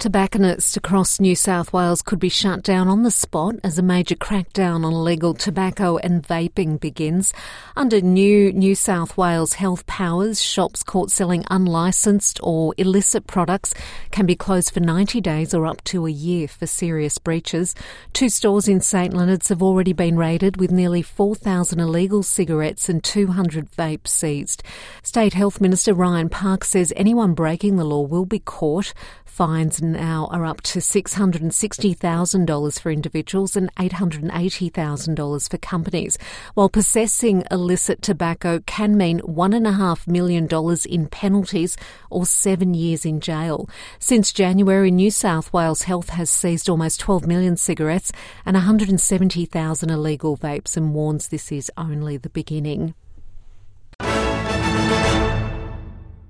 Tobacconists across New South Wales could be shut down on the spot as a major crackdown on illegal tobacco and vaping begins. Under new New South Wales health powers, shops caught selling unlicensed or illicit products can be closed for 90 days or up to a year for serious breaches. 2 stores in St Leonards have already been raided with nearly 4,000 illegal cigarettes and 200 vapes seized. State Health Minister Ryan Park says anyone breaking the law will be caught. Fines now are up to $660,000 for individuals and $880,000 for companies, while possessing illicit tobacco can mean $1.5 million in penalties or 7 years in jail. Since January, New South Wales Health has seized almost 12 million cigarettes and 170,000 illegal vapes and warns this is only the beginning.